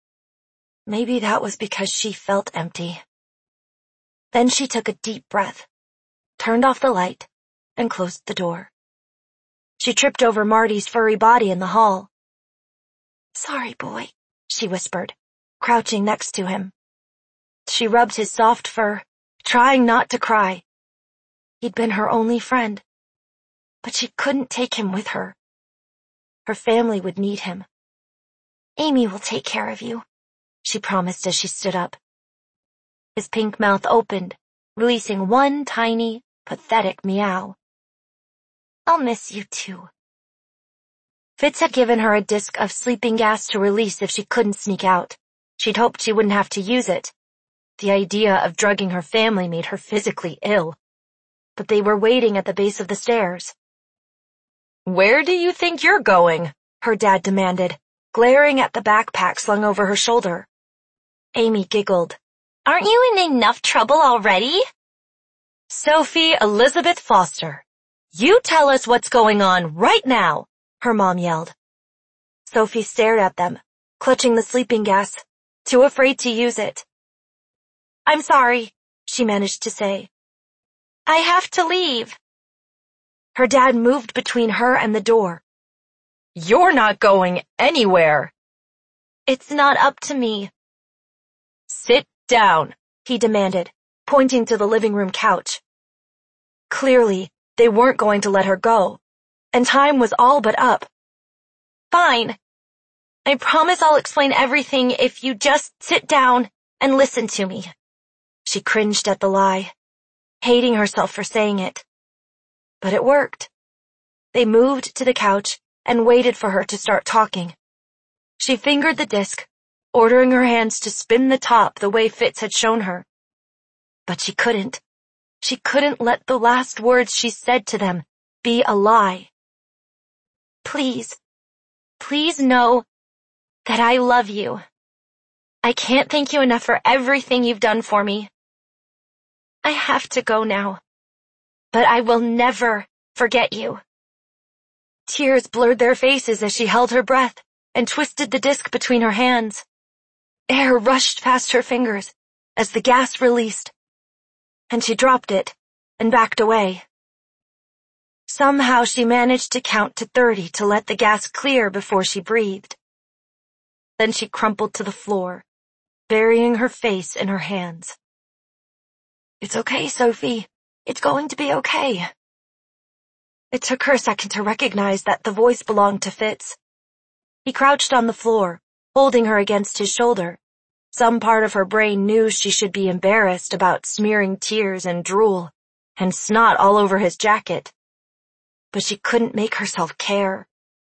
Maybe that was because she felt empty. Then she took a deep breath, turned off the light, and closed the door. She tripped over Marty's furry body in the hall. Sorry, boy, she whispered, crouching next to him. She rubbed his soft fur, trying not to cry. He'd been her only friend, but she couldn't take him with her. Her family would need him. Amy will take care of you, she promised as she stood up. His pink mouth opened, releasing one tiny, pathetic meow. I'll miss you too. Fitz had given her a disc of sleeping gas to release if she couldn't sneak out. She'd hoped she wouldn't have to use it. The idea of drugging her family made her physically ill. But they were waiting at the base of the stairs. Where do you think you're going? Her dad demanded, glaring at the backpack slung over her shoulder. Amy giggled. Aren't you in enough trouble already? Sophie Elizabeth Foster, you tell us what's going on right now, her mom yelled. Sophie stared at them, clutching the sleeping gas, too afraid to use it. I'm sorry, she managed to say. I have to leave. Her dad moved between her and the door. You're not going anywhere. It's not up to me. Sit down, he demanded, pointing to the living room couch. Clearly, they weren't going to let her go, and time was all but up. Fine. I promise I'll explain everything if you just sit down and listen to me. She cringed at the lie, hating herself for saying it. But it worked. They moved to the couch and waited for her to start talking. She fingered the disc, ordering her hands to spin the top the way Fitz had shown her. But she couldn't. She couldn't let the last words she said to them be a lie. Please, please know that I love you. I can't thank you enough for everything you've done for me. I have to go now, but I will never forget you. Tears blurred their faces as she held her breath and twisted the disc between her hands. Air rushed past her fingers as the gas released, and she dropped it and backed away. Somehow she managed to count to thirty to let the gas clear before she breathed. Then she crumpled to the floor, burying her face in her hands. It's okay, Sophie. It's going to be okay. It took her a second to recognize that the voice belonged to Fitz. He crouched on the floor, holding her against his shoulder. Some part of her brain knew she should be embarrassed about smearing tears and drool and snot all over his jacket. But she couldn't make herself care.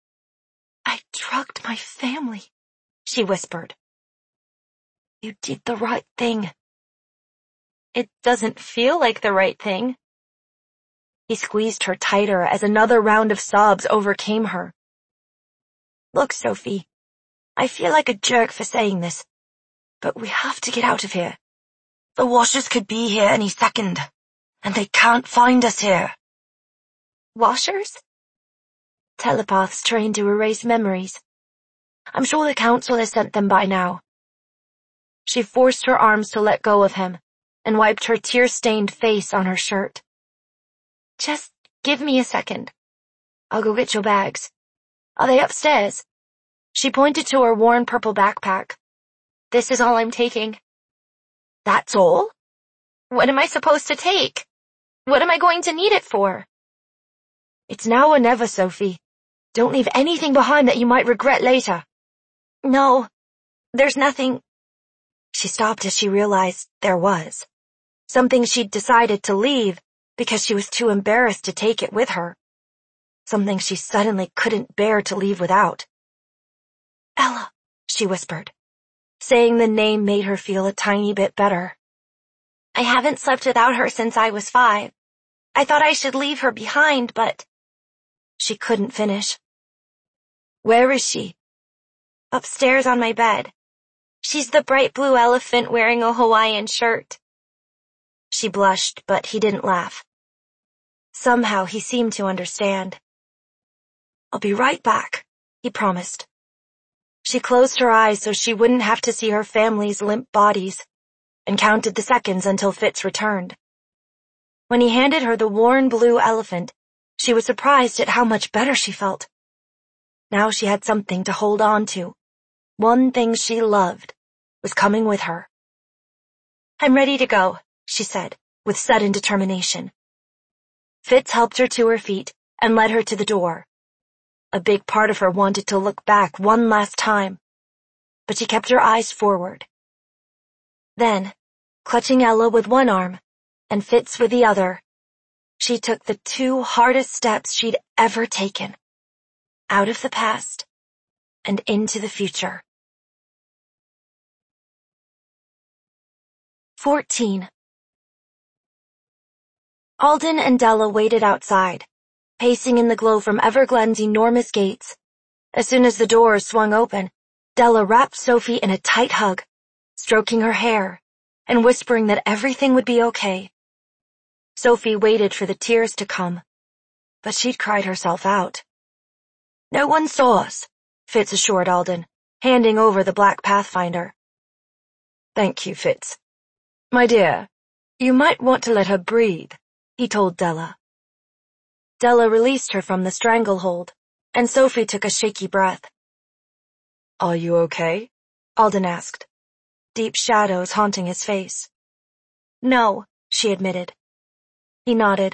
I drugged my family, she whispered. You did the right thing. It doesn't feel like the right thing. He squeezed her tighter as another round of sobs overcame her. Look, Sophie, I feel like a jerk for saying this, but we have to get out of here. The washers could be here any second, and they can't find us here. Washers? Telepaths trained to erase memories. I'm sure the council has sent them by now. She forced her arms to let go of him and wiped her tear-stained face on her shirt. Just give me a second. I'll go get your bags. Are they upstairs? She pointed to her worn purple backpack. This is all I'm taking. That's all? What am I supposed to take? What am I going to need it for? It's now or never, Sophie. Don't leave anything behind that you might regret later. No, there's nothing. She stopped as she realized there was. Something she'd decided to leave because she was too embarrassed to take it with her. Something she suddenly couldn't bear to leave without. Ella, she whispered. Saying the name made her feel a tiny bit better. I haven't slept without her since I was five. I thought I should leave her behind, but... She couldn't finish. Where is she? Upstairs on my bed. She's the bright blue elephant wearing a Hawaiian shirt. She blushed, but he didn't laugh. Somehow he seemed to understand. I'll be right back, he promised. She closed her eyes so she wouldn't have to see her family's limp bodies, and counted the seconds until Fitz returned. When he handed her the worn blue elephant, she was surprised at how much better she felt. Now she had something to hold on to. One thing she loved was coming with her. I'm ready to go, she said, with sudden determination. Fitz helped her to her feet and led her to the door. A big part of her wanted to look back one last time, but she kept her eyes forward. Then, clutching Ella with one arm and Fitz with the other, she took the two hardest steps she'd ever taken, out of the past and into the future. Fourteen. Alden and Della waited outside, pacing in the glow from Everglen's enormous gates. As soon as the doors swung open, Della wrapped Sophie in a tight hug, stroking her hair and whispering that everything would be okay. Sophie waited for the tears to come, but she'd cried herself out. No one saw us, Fitz assured Alden, handing over the black Pathfinder. Thank you, Fitz. My dear, you might want to let her breathe, he told Della. Della released her from the stranglehold, and Sophie took a shaky breath. Are you okay? Alden asked, deep shadows haunting his face. No, she admitted. He nodded.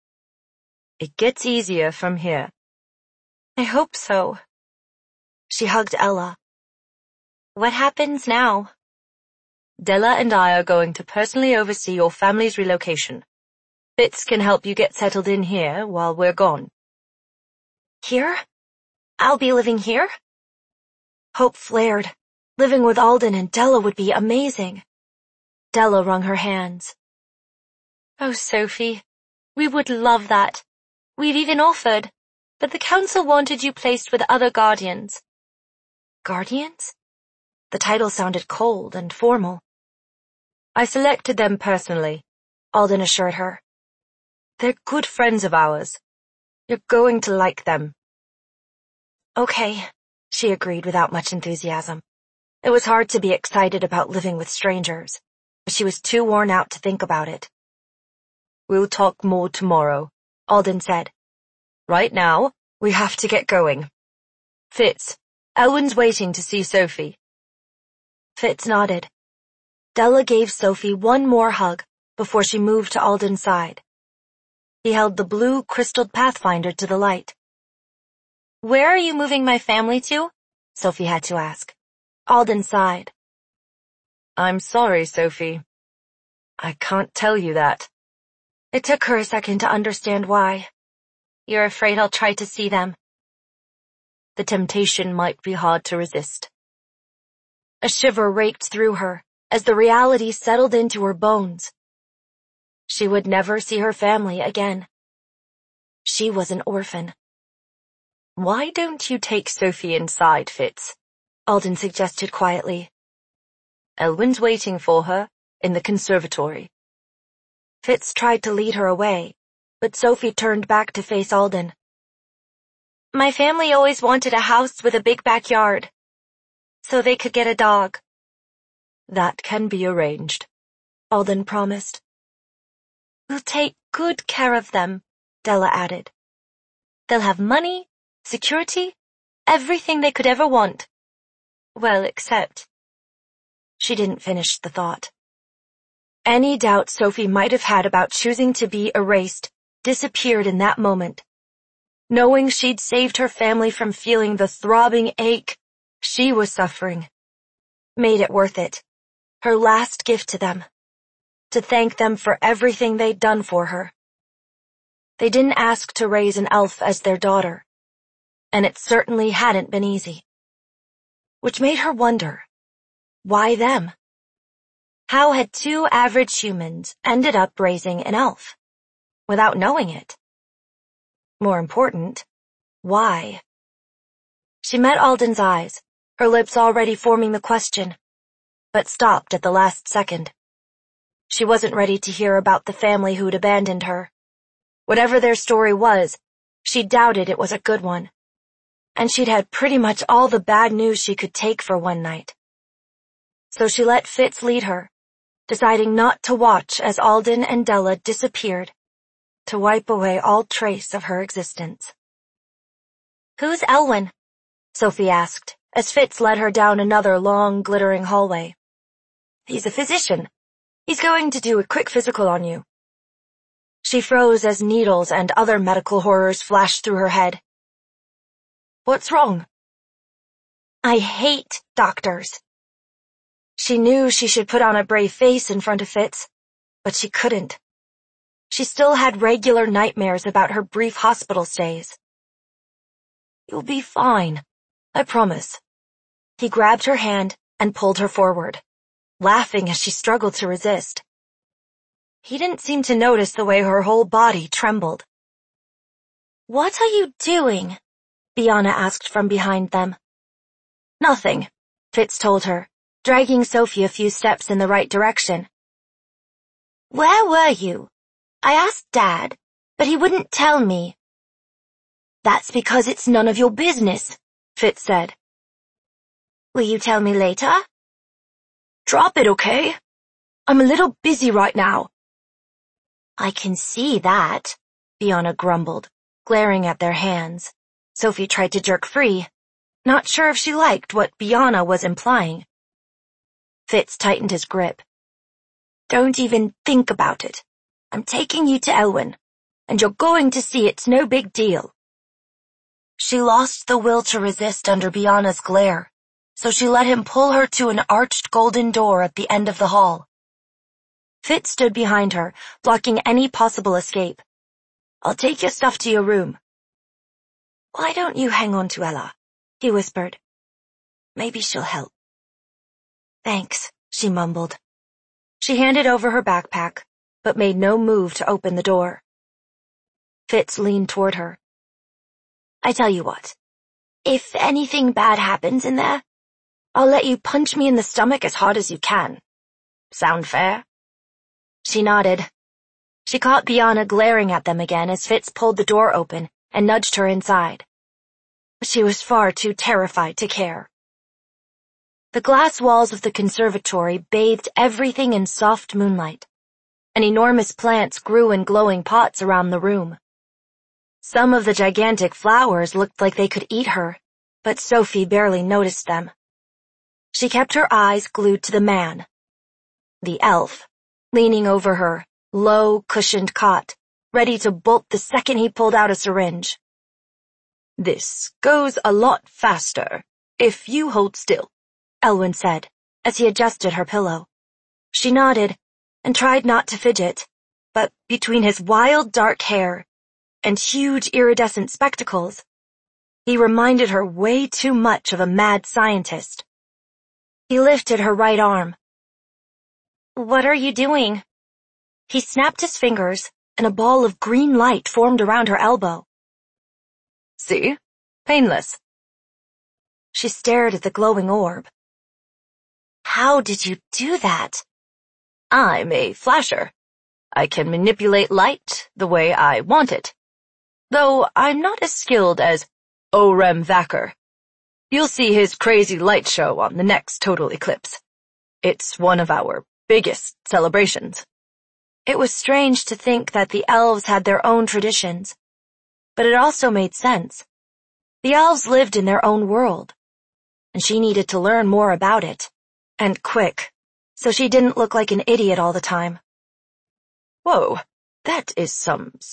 It gets easier from here. I hope so. She hugged Ella. What happens now? Della and I are going to personally oversee your family's relocation. Fitz can help you get settled in here while we're gone. Here? I'll be living here? Hope flared. Living with Alden and Della would be amazing. Della wrung her hands. Oh, Sophie, we would love that. We've even offered, but the council wanted you placed with other guardians. Guardians? The title sounded cold and formal. I selected them personally, Alden assured her. They're good friends of ours. You're going to like them. Okay, she agreed without much enthusiasm. It was hard to be excited about living with strangers, but she was too worn out to think about it. We'll talk more tomorrow, Alden said. Right now, we have to get going. Fitz, Elwyn's waiting to see Sophie. Fitz nodded. Della gave Sophie one more hug before she moved to Alden's side. He held the blue crystalled Pathfinder to the light. Where are you moving my family to? Sophie had to ask. Alden sighed. I'm sorry, Sophie. I can't tell you that. It took her a second to understand why. You're afraid I'll try to see them. The temptation might be hard to resist. A shiver raked through her as the reality settled into her bones. She would never see her family again. She was an orphan. Why don't you take Sophie inside, Fitz? Alden suggested quietly. Elwyn's waiting for her in the conservatory. Fitz tried to lead her away, but Sophie turned back to face Alden. My family always wanted a house with a big backyard, so they could get a dog. That can be arranged, Alden promised. We'll take good care of them, Della added. They'll have money, security, everything they could ever want. Well, except... She didn't finish the thought. Any doubt Sophie might have had about choosing to be erased disappeared in that moment. Knowing she'd saved her family from feeling the throbbing ache she was suffering made it worth it. Her last gift to them. To thank them for everything they'd done for her. They didn't ask to raise an elf as their daughter, and it certainly hadn't been easy. Which made her wonder, why them? How had two average humans ended up raising an elf, without knowing it? More important, why? She met Alden's eyes, her lips already forming the question, but stopped at the last second. She wasn't ready to hear about the family who'd abandoned her. Whatever their story was, she doubted it was a good one. And she'd had pretty much all the bad news she could take for one night. So she let Fitz lead her, deciding not to watch as Alden and Della disappeared, to wipe away all trace of her existence. "Who's Elwyn?" Sophie asked, as Fitz led her down another long, glittering hallway. "He's a physician. He's going to do a quick physical on you." She froze as needles and other medical horrors flashed through her head. "What's wrong?" "I hate doctors." She knew she should put on a brave face in front of Fitz, but she couldn't. She still had regular nightmares about her brief hospital stays. "You'll be fine, I promise." He grabbed her hand and pulled her forward, laughing as she struggled to resist. He didn't seem to notice the way her whole body trembled. "What are you doing?" Bianna asked from behind them. "Nothing," Fitz told her, dragging Sophie a few steps in the right direction. "Where were you? I asked Dad, but he wouldn't tell me." "That's because it's none of your business," Fitz said. "Will you tell me later?" "Drop it, okay? I'm a little busy right now." "I can see that," Bianna grumbled, glaring at their hands. Sophie tried to jerk free, not sure if she liked what Bianna was implying. Fitz tightened his grip. "Don't even think about it. I'm taking you to Elwyn, and you're going to see it's no big deal." She lost the will to resist under Bianna's glare, so she let him pull her to an arched golden door at the end of the hall. Fitz stood behind her, blocking any possible escape. "I'll take your stuff to your room." "Why don't you hang on to Ella?" he whispered. "Maybe she'll help." "Thanks," she mumbled. She handed over her backpack, but made no move to open the door. Fitz leaned toward her. "I tell you what, if anything bad happens in there, I'll let you punch me in the stomach as hard as you can. Sound fair?" She nodded. She caught Bianna glaring at them again as Fitz pulled the door open and nudged her inside. But she was far too terrified to care. The glass walls of the conservatory bathed everything in soft moonlight, and enormous plants grew in glowing pots around the room. Some of the gigantic flowers looked like they could eat her, but Sophie barely noticed them. She kept her eyes glued to the man, the elf, leaning over her, low, cushioned cot, ready to bolt the second he pulled out a syringe. "This goes a lot faster if you hold still," Elwyn said, as he adjusted her pillow. She nodded and tried not to fidget, but between his wild dark hair and huge iridescent spectacles, he reminded her way too much of a mad scientist. He lifted her right arm. "What are you doing?" He snapped his fingers, and a ball of green light formed around her elbow. "See? Painless." She stared at the glowing orb. "How did you do that?" "I'm a flasher. I can manipulate light the way I want it. Though I'm not as skilled as Orem Vacker. You'll see his crazy light show on the next total eclipse. It's one of our biggest celebrations." It was strange to think that the elves had their own traditions, but it also made sense, The elves lived in their own world, and she needed to learn more about it, and quick, so she didn't look like an idiot all the time. Whoa, that is some